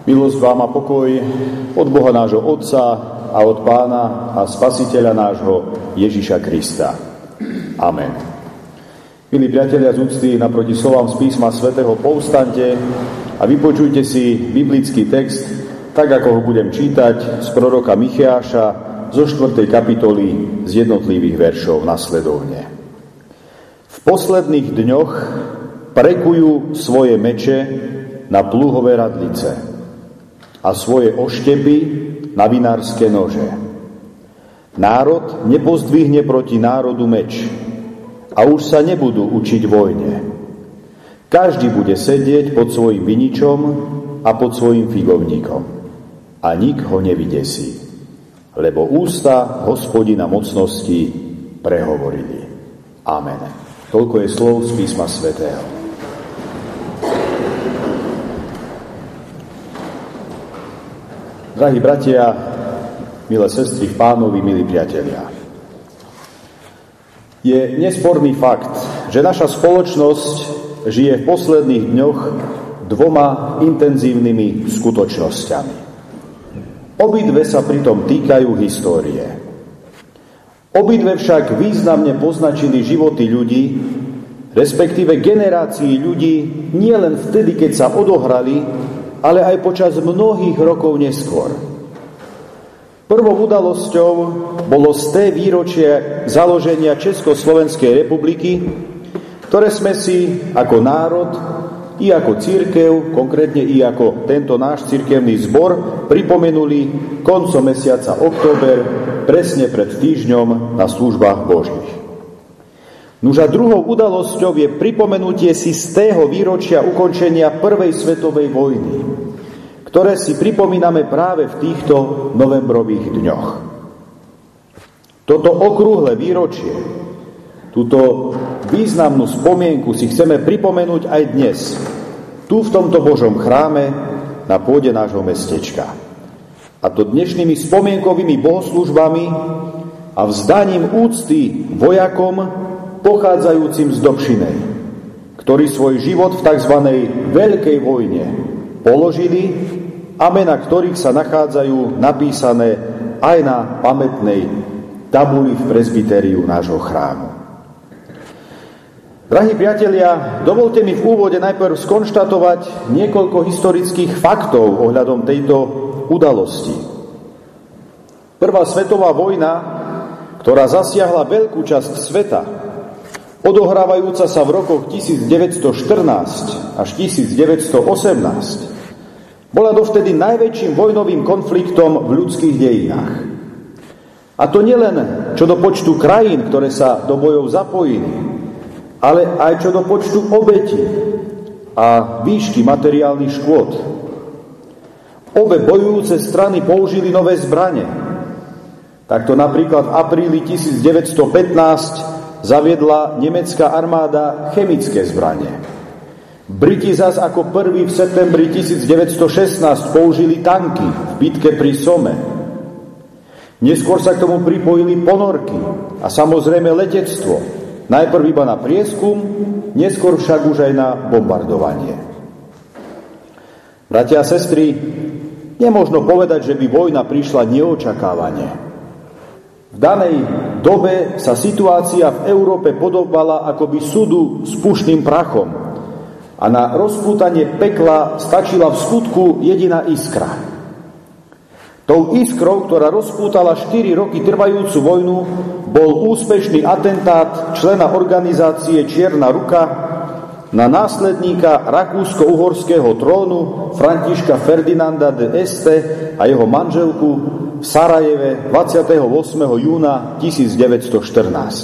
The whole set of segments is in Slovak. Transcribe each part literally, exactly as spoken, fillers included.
Milosť vám a pokoj od Boha nášho Otca a od Pána a Spasiteľa nášho Ježiša Krista. Amen. Milí priatelia z úcty, naproti slovám z písma svätého povstaňte a vypočujte si biblický text, tak ako ho budem čítať z proroka Micheáša zo štvrtej kapitoly z jednotlivých veršov nasledovne. V posledných dňoch prekujú svoje meče na pluhové radlice a svoje oštepy na vinárske nože. Národ nepozdvihne proti národu meč a už sa nebudú učiť vojne. Každý bude sedieť pod svojim viničom a pod svojim figovníkom a nik ho nevydesí, lebo ústa Hospodina mocnosti prehovorili. Amen. Toľko je slov z písma svätého. Drahí bratia, milé sestry v Pánovi, milí priatelia. Je nesporný fakt, že naša spoločnosť žije v posledných dňoch dvoma intenzívnymi skutočnosťami. Obidve sa pritom týkajú histórie. Obidve však významne poznačili životy ľudí, respektíve generácií ľudí, nielen vtedy, keď sa odohrali, ale aj počas mnohých rokov neskôr. Prvou udalosťou bolo sté výročie založenia Československej republiky, ktoré sme si ako národ i ako cirkev, konkrétne i ako tento náš cirkevný zbor, pripomenuli koncom mesiaca október, presne pred týždňom na službách Božích. Nuž a druhou udalosťou je pripomenutie si stého výročia ukončenia Prvej svetovej vojny, ktoré si pripomíname práve v týchto novembrových dňoch. Toto okrúhle výročie, túto významnú spomienku si chceme pripomenúť aj dnes, tu v tomto Božom chráme na pôde nášho mestečka. A to dnešnými spomienkovými bohoslúžbami a vzdaním úcty vojakom pochádzajúcim z Dobšinej, ktorí svoj život v tzv. Veľkej vojne položili a mená ktorých sa nachádzajú napísané aj na pamätnej tabuli v presbytériu nášho chrámu. Drahí priatelia, dovolte mi v úvode najprv skonštatovať niekoľko historických faktov ohľadom tejto udalosti. Prvá svetová vojna, ktorá zasiahla veľkú časť sveta, odohrávajúca sa v rokoch devätnásťstoštrnásť až devätnásťstoosemnásť, bola dovtedy najväčším vojnovým konfliktom v ľudských dejinách. A to nielen čo do počtu krajín, ktoré sa do bojov zapojili, ale aj čo do počtu obetí a výšky materiálnych škôd. Obe bojujúce strany použili nové zbrane. Takto napríklad v apríli devätnásťstopätnásť zaviedla nemecká armáda chemické zbranie. Briti zas ako prvý v septembri devätnásťstošestnásť použili tanky v bitke pri Somme. Neskôr sa k tomu pripojili ponorky a samozrejme letectvo. Najprv iba na prieskum, neskôr však už aj na bombardovanie. Bratia a sestry, nemožno povedať, že by vojna prišla neočakávane. V danej dobe sa situácia v Európe podobala akoby súdu s pušným prachom a na rozpútanie pekla stačila v skutku jediná iskra. Tou iskrou, ktorá rozpútala štyri roky trvajúcu vojnu, bol úspešný atentát člena organizácie Čierna ruka na následníka rakúsko-uhorského trónu Františka Ferdinanda de Este a jeho manželku v Sarajeve dvadsiateho ôsmeho júna devätnásťstoštrnásť.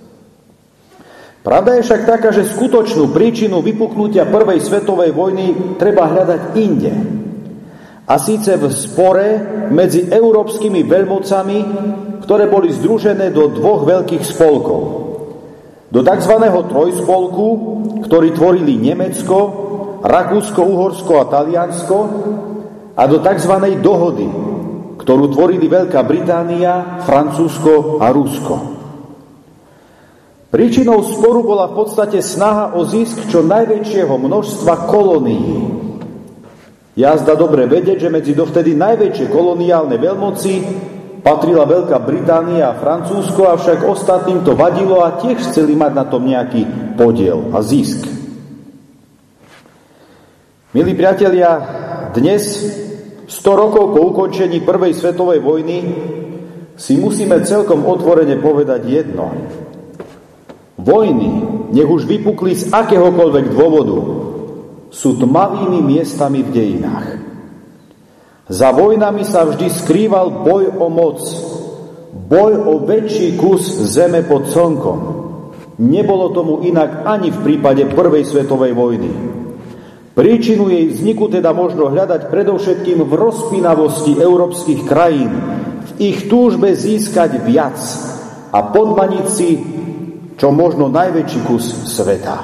Pravda je však taká, že skutočnú príčinu vypuknutia Prvej svetovej vojny treba hľadať inde. A síce v spore medzi európskymi veľmocami, ktoré boli združené do dvoch veľkých spolkov. Do tzv. Trojspolku, ktorý tvorili Nemecko, Rakúsko-Uhorsko a Taliansko, a do tzv. Dohody, ktorú tvorili Veľká Británia, Francúzsko a Rusko. Príčinou sporu bola v podstate snaha o zisk čo najväčšieho množstva kolónií. Jazda dobre vedieť, že medzi dovtedy najväčšie koloniálne veľmoci patrila Veľká Británia a Francúzsko, avšak ostatným to vadilo a tiež chceli mať na tom nejaký podiel a zisk. Milí priatelia, dnes, sto rokov po ukončení Prvej svetovej vojny, si musíme celkom otvorene povedať jedno. Vojny, nech už vypukli z akéhokoľvek dôvodu, sú tmavými miestami v dejinách. Za vojnami sa vždy skrýval boj o moc, boj o väčší kus zeme pod slnkom. Nebolo tomu inak ani v prípade Prvej svetovej vojny. Príčinu jej vzniku teda možno hľadať predovšetkým v rozpínavosti európskych krajín, v ich túžbe získať viac a podmaniť si čo možno najväčší kus sveta.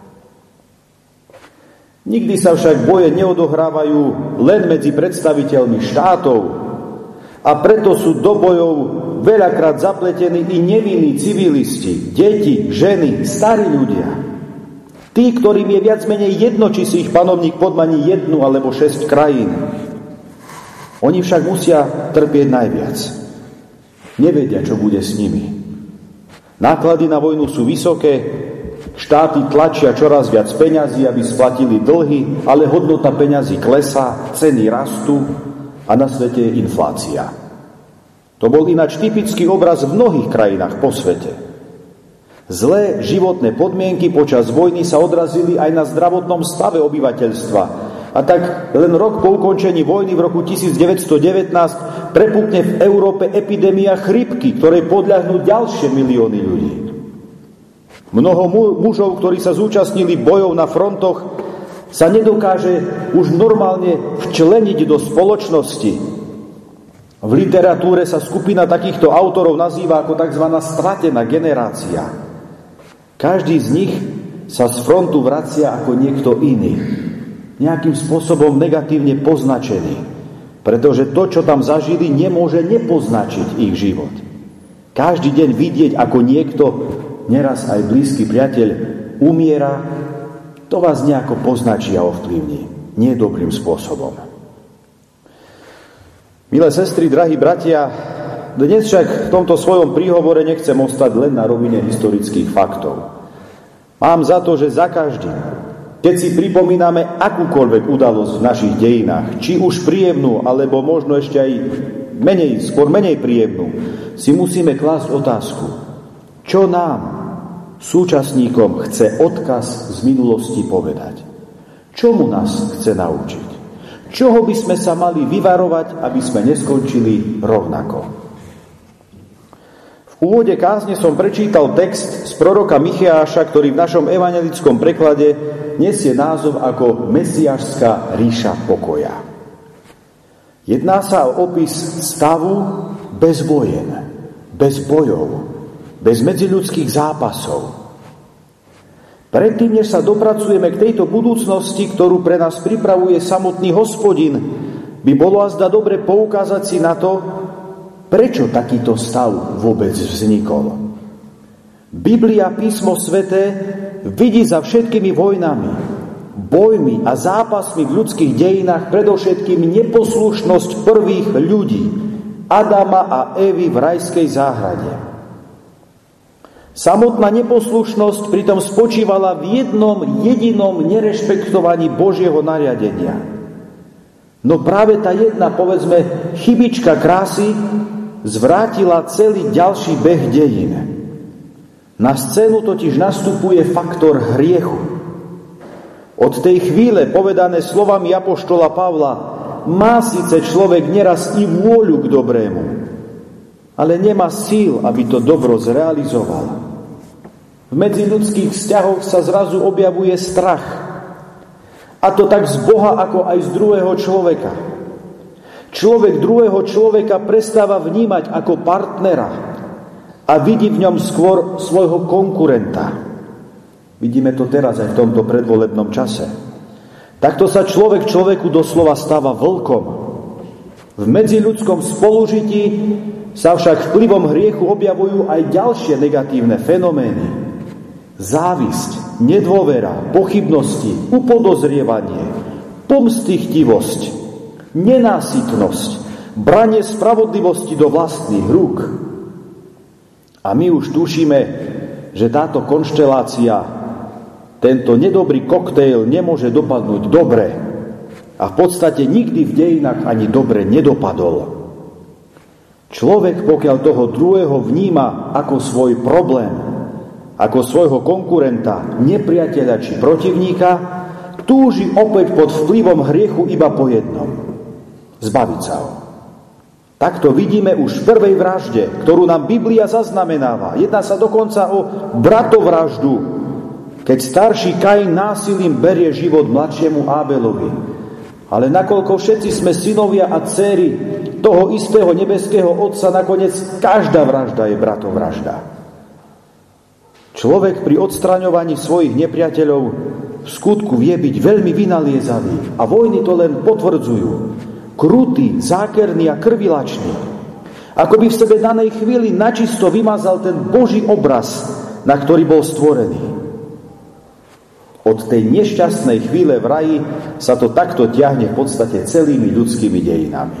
Nikdy sa však boje neodohrávajú len medzi predstaviteľmi štátov a preto sú do bojov veľakrát zapletení i nevinní civilisti, deti, ženy, starí ľudia. Tí, ktorým je viac menej jedno, či si ich panovník podmaní jednu alebo šesť krajín. Oni však musia trpieť najviac. Nevedia, čo bude s nimi. Náklady na vojnu sú vysoké, štáty tlačia čoraz viac peňazí, aby splatili dlhy, ale hodnota peňazí klesá, ceny rastú a na svete je inflácia. To bol ináč typický obraz v mnohých krajinách po svete. Zlé životné podmienky počas vojny sa odrazili aj na zdravotnom stave obyvateľstva. A tak len rok po ukončení vojny v roku devätnásť devätnásť prepukne v Európe epidémia chrípky, ktorej podľahnú ďalšie milióny ľudí. Mnoho mužov, ktorí sa zúčastnili bojov na frontoch, sa nedokáže už normálne včleniť do spoločnosti. V literatúre sa skupina takýchto autorov nazýva ako tzv. Stratená generácia. Každý z nich sa z frontu vracia ako niekto iný. Nejakým spôsobom negatívne poznačený. Pretože to, čo tam zažili, nemôže nepoznačiť ich život. Každý deň vidieť, ako niekto, neraz aj blízky priateľ, umiera, to vás nejako poznačí a ovplyvní. Nie dobrým spôsobom. Milé sestry, drahí bratia, dnes však v tomto svojom príhovore nechcem ostať len na rovine historických faktov. Mám za to, že za každým, keď si pripomíname akúkoľvek udalosť v našich dejinách, či už príjemnú, alebo možno ešte aj menej, skôr menej príjemnú, si musíme klásť otázku, čo nám, súčasníkom, chce odkaz z minulosti povedať? Čomu nás chce naučiť? Čoho by sme sa mali vyvarovať, aby sme neskončili rovnako? V úvode kázne som prečítal text z proroka Micheáša, ktorý v našom evanjelickom preklade nesie názov ako Mesiášska ríša pokoja. Jedná sa o opis stavu bez vojen, bez bojov, bez medziľudských zápasov. Predtým, než sa dopracujeme k tejto budúcnosti, ktorú pre nás pripravuje samotný Hospodin, by bolo azda dobre poukázať si na to, prečo takýto stav vôbec vznikol. Biblia, písmo sväté, vidí za všetkými vojnami, bojmi a zápasmi v ľudských dejinách predovšetkým neposlušnosť prvých ľudí, Adama a Evy v rajskej záhrade. Samotná neposlušnosť pritom spočívala v jednom jedinom nerešpektovaní Božieho nariadenia. No práve tá jedna, povedzme, chybička krásy zvrátila celý ďalší beh dejín. Na scénu totiž nastupuje faktor hriechu. Od tej chvíle, povedané slovami apoštola Pavla, má síce človek neraz i vôľu k dobrému, ale nemá síl, aby to dobro zrealizoval. V medziľudských vzťahoch sa zrazu objavuje strach. A to tak z Boha, ako aj z druhého človeka. Človek druhého človeka prestáva vnímať ako partnera a vidí v ňom skôr svojho konkurenta. Vidíme to teraz aj v tomto predvolebnom čase. Takto sa človek človeku doslova stáva vlkom. V medziľudskom spolužití sa však vplyvom hriechu objavujú aj ďalšie negatívne fenomény. Závisť, nedôvera, pochybnosti, upodozrievanie, pomstychtivosť, nenásytnosť, branie spravodlivosti do vlastných rúk. A my už tušíme, že táto konštelácia, tento nedobrý koktejl nemôže dopadnúť dobre. A v podstate nikdy v dejinách ani dobre nedopadol. Človek, pokiaľ toho druhého vníma ako svoj problém, ako svojho konkurenta, nepriateľa či protivníka, túži opäť pod vplyvom hriechu iba po jednom. Zbaviť sa ho. Takto vidíme už v prvej vražde, ktorú nám Biblia zaznamenáva. Jedná sa dokonca o bratovraždu, keď starší Kain násilím berie život mladšiemu Ábelovi. Ale nakoľko všetci sme synovia a dcéry toho istého nebeského Otca, nakoniec každá vražda je bratovražda. Človek pri odstraňovaní svojich nepriateľov v skutku vie byť veľmi vynaliezavý a vojny to len potvrdzujú. Krutý, zákerný a krvilačný. Ako by v sebe danej chvíli načisto vymazal ten Boží obraz, na ktorý bol stvorený. Od tej nešťastnej chvíle v raji sa to takto ťahne v podstate celými ľudskými dejinami.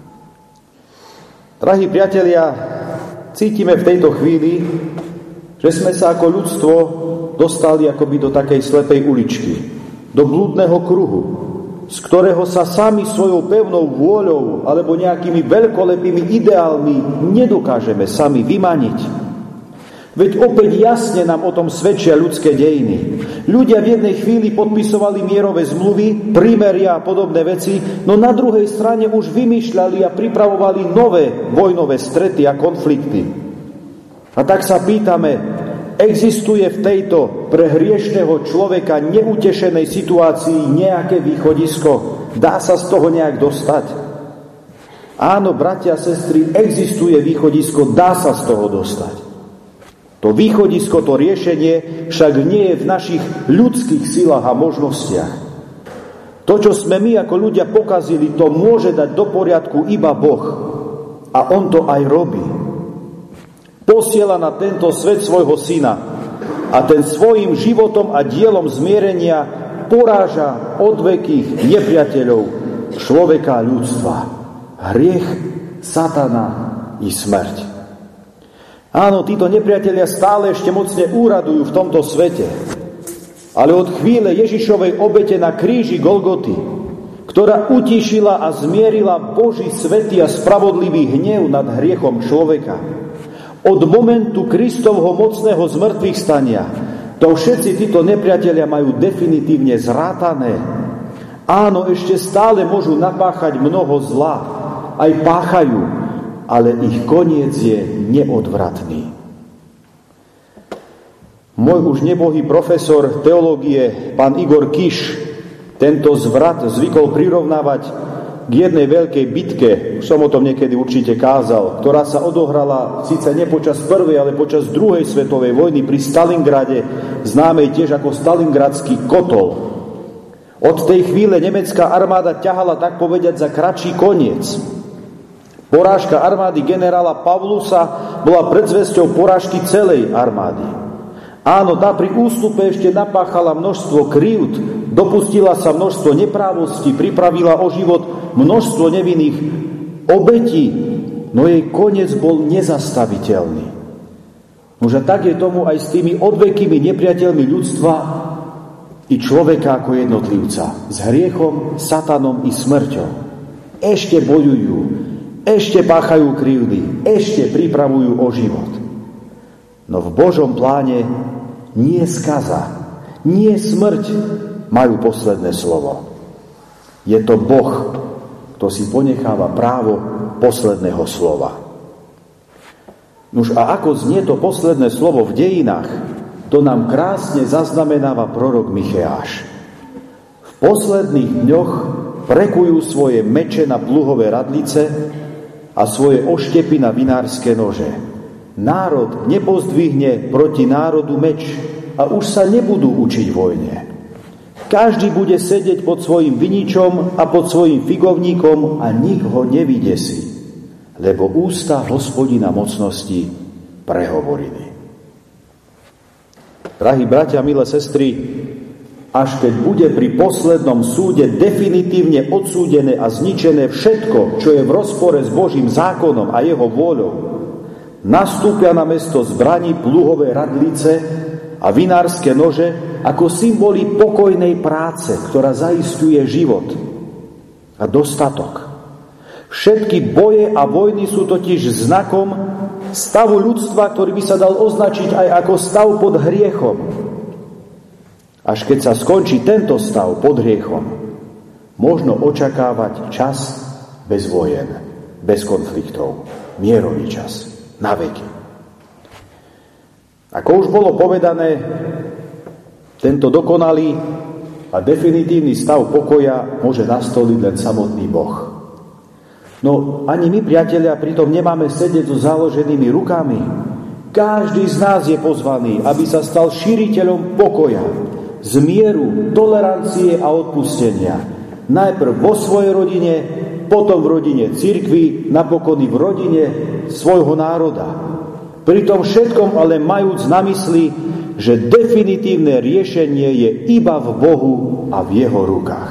Drahí priatelia, cítime v tejto chvíli, že sme sa ako ľudstvo dostali akoby do takej slepej uličky, do blúdneho kruhu, z ktorého sa sami svojou pevnou vôľou alebo nejakými veľkolepými ideálmi nedokážeme sami vymaniť. Veď opäť jasne nám o tom svedčia ľudské dejiny. Ľudia v jednej chvíli podpisovali mierové zmluvy, prímeria a podobné veci, no na druhej strane už vymýšľali a pripravovali nové vojnové strety a konflikty. A tak sa pýtame, existuje v tejto pre hriešného človeka neutešenej situácii nejaké východisko? Dá sa z toho nejak dostať? Áno, bratia a sestry, existuje východisko, dá sa z toho dostať. To východisko, to riešenie však nie je v našich ľudských silách a možnostiach. To, čo sme my ako ľudia pokazili, to môže dať do poriadku iba Boh. A On to aj robí. Posiela na tento svet svojho syna a ten svojim životom a dielom zmierenia poráža odvekých nepriateľov človeka a ľudstva. Hriech, satana i smrť. Áno, títo nepriatelia stále ešte mocne úradujú v tomto svete. Ale od chvíle Ježišovej obete na kríži Golgoty, ktorá utíšila a zmierila Boží svätý a spravodlivý hnev nad hriechom človeka, od momentu Kristovho mocného zmrtvých stania, to všetci títo nepriatelia majú definitívne zrátané. Áno, ešte stále môžu napáchať mnoho zla, aj páchajú, ale ich koniec je neodvratný. Môj už nebohý profesor teológie, pán Igor Kiš, tento zvrat zvykol prirovnávať k jednej veľkej bitke, už som o tom niekedy určite kázal, ktorá sa odohrala síce nie počas prvej, ale počas druhej svetovej vojny pri Stalingrade, známej tiež ako Stalingradský kotol. Od tej chvíle nemecká armáda ťahala, tak povedať, za kratší koniec. Porážka armády generála Pavlusa bola predzvesťou porážky celej armády. Áno, tá pri ústupe ešte napáchala množstvo krivd, dopustila sa množstvo neprávostí, pripravila o život množstvo nevinných obetí, no jej koniec bol nezastaviteľný. Nože tak je tomu aj s tými odvekými nepriateľmi ľudstva i človeka ako jednotlivca, s hriechom, satanom i smrťou. Ešte bojujú, ešte páchajú krivdy, ešte pripravujú o život. No v Božom pláne nie skaza, nie smrť majú posledné slovo. Je to Boh, kto si ponecháva právo posledného slova. Nuž a ako znie to posledné slovo v dejinách, to nám krásne zaznamenáva prorok Micheáš. V posledných dňoch prekujú svoje meče na pluhové radlice a svoje oštepy na vinárske nože. Národ nepozdvihne proti národu meč a už sa nebudú učiť vojne. Každý bude sedieť pod svojim viničom a pod svojim figovníkom a nik ho nevydesí, lebo ústa Hospodina mocnosti prehovorili. Drahí bratia, milé sestry, až keď bude pri poslednom súde definitívne odsúdené a zničené všetko, čo je v rozpore s Božím zákonom a jeho vôľou, nastúpia na mesto zbraní pluhové radlice a vinárske nože ako symboly pokojnej práce, ktorá zaisťuje život a dostatok. Všetky boje a vojny sú totiž znakom stavu ľudstva, ktorý by sa dal označiť aj ako stav pod hriechom. Až keď sa skončí tento stav pod hriechom, možno očakávať čas bez vojen, bez konfliktov, mierový čas, na veky. Ako už bolo povedané, tento dokonalý a definitívny stav pokoja môže nastoliť len samotný Boh. No ani my, priatelia, pritom nemáme sedieť so založenými rukami. Každý z nás je pozvaný, aby sa stal šíriteľom pokoja, zmieru, tolerancie a odpustenia. Najprv vo svojej rodine, potom v rodine cirkvi, napokon i v rodine svojho národa. Pri tom všetkom ale majúc na mysli, že definitívne riešenie je iba v Bohu a v jeho rukách.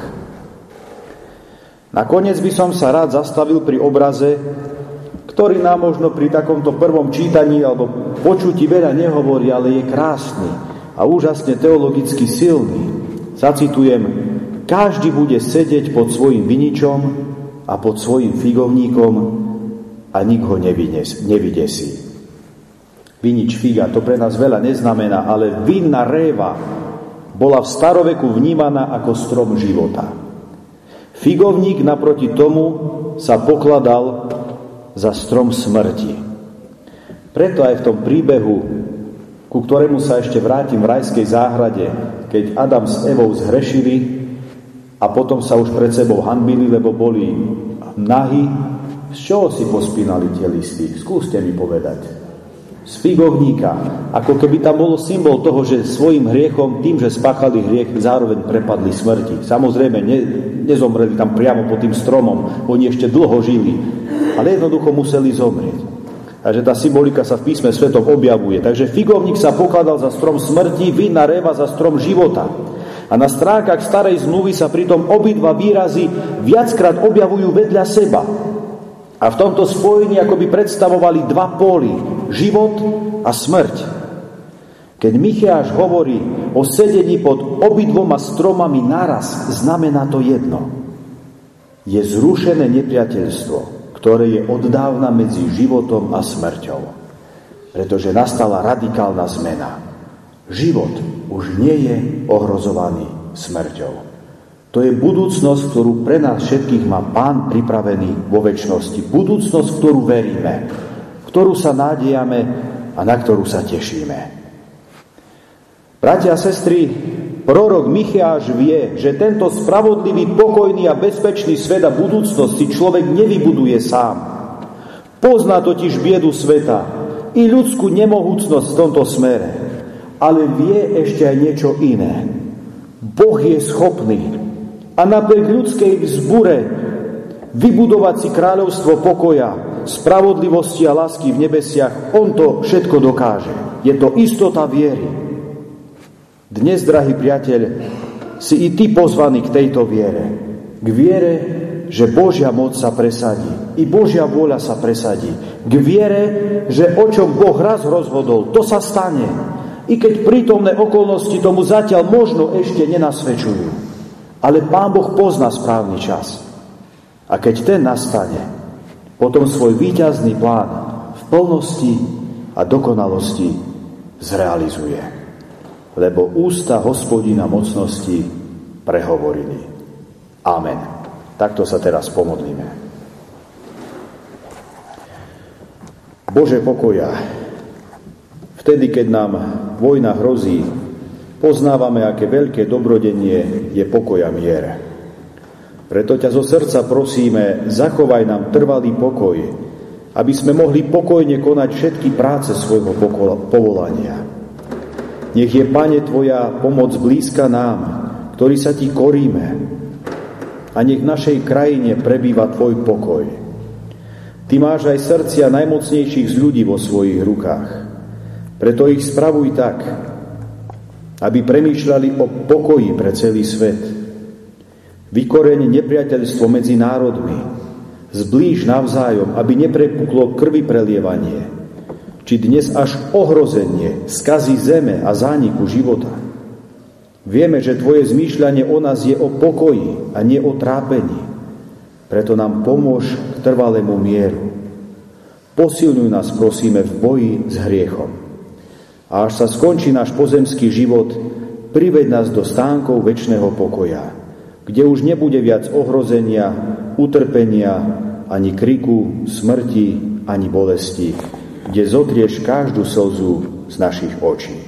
Nakoniec by som sa rád zastavil pri obraze, ktorý nám možno pri takomto prvom čítaní alebo počutí veľa nehovorí, ale je krásny a úžasne teologicky silný. Zacitujem: každý bude sedieť pod svojim viničom a pod svojim figovníkom a nik ho nevydesí. Vinič, figa, to pre nás veľa neznamená, ale vinná réva bola v staroveku vnímaná ako strom života. Figovník naproti tomu sa pokladal za strom smrti. Preto aj v tom príbehu, ku ktorému sa ešte vrátim v rajskej záhrade, keď Adam s Evou zhrešili a potom sa už pred sebou hanbili, lebo boli nahí, z čoho si pospínali tie listy? Skúste mi povedať. Z figovníka. Ako keby tam bolo symbol toho, že svojim hriechom, tým, že spáchali hriech, zároveň prepadli smrti. Samozrejme, ne, nezomreli tam priamo pod tým stromom, oni ešte dlho žili, ale jednoducho museli zomrieť. Takže tá symbolika sa v písme svetom objavuje. Takže figovník sa pokladal za strom smrti, vinná réva za strom života. A na stránkach starej zmluvy sa pritom obidva výrazy viackrát objavujú vedľa seba. A v tomto spojení akoby predstavovali dva póly, život a smrť. Keď Micheáš hovorí o sedení pod obidvoma stromami naraz, znamená to jedno. Je zrušené nepriateľstvo, ktoré je od dávna medzi životom a smrťou. Pretože nastala radikálna zmena. Život už nie je ohrozovaný smrťou. To je budúcnosť, ktorú pre nás všetkých má Pán pripravený vo večnosti. Budúcnosť, v ktorú veríme, v ktorú sa nádejame a na ktorú sa tešíme. Bratia a sestry, prorok Micheáš vie, že tento spravodlivý, pokojný a bezpečný svet a budúcnosť si človek nevybuduje sám. Pozná totiž biedu sveta i ľudskú nemohúcnosť v tomto smere, ale vie ešte aj niečo iné. Boh je schopný a napriek ľudskej vzbure vybudovať si kráľovstvo pokoja, spravodlivosti a lásky v nebesiach. On to všetko dokáže. Je to istota viery. Dnes, drahý priateľ, si i ty pozvaný k tejto viere. K viere, že Božia moc sa presadí. I Božia vôľa sa presadí. K viere, že o čom Boh raz rozhodol, to sa stane. I keď prítomné okolnosti tomu zatiaľ možno ešte nenasvedčujú. Ale Pán Boh pozná správny čas. A keď ten nastane, potom svoj víťazný plán v plnosti a dokonalosti zrealizuje. Lebo ústa Hospodina mocnosti prehovorili. Amen. Takto sa teraz pomodlíme. Bože pokoja, vtedy, keď nám vojna hrozí, poznávame, aké veľké dobrodenie je pokoj a mier. Preto ťa zo srdca prosíme, zachovaj nám trvalý pokoj, aby sme mohli pokojne konať všetky práce svojho povolania. Nech je, Pane, Tvoja pomoc blízka nám, ktorí sa Ti koríme, a nech v našej krajine prebýva Tvoj pokoj. Ty máš aj srdcia najmocnejších z ľudí vo svojich rukách. Preto ich spravuj tak, aby premýšľali o pokoji pre celý svet. Vykoreň nepriateľstvo medzi národmi, zblíž navzájom, aby neprepuklo krvi prelievanie, či dnes až ohrozenie skazy zeme a zániku života. Vieme, že tvoje zmýšľanie o nás je o pokoji a nie o trápení. Preto nám pomôž k trvalému mieru. Posilňuj nás, prosíme, v boji s hriechom. A až sa skončí náš pozemský život, priveď nás do stánkov večného pokoja, kde už nebude viac ohrozenia, utrpenia, ani kriku, smrti, ani bolesti, kde zotrieš každú slzu z našich očí.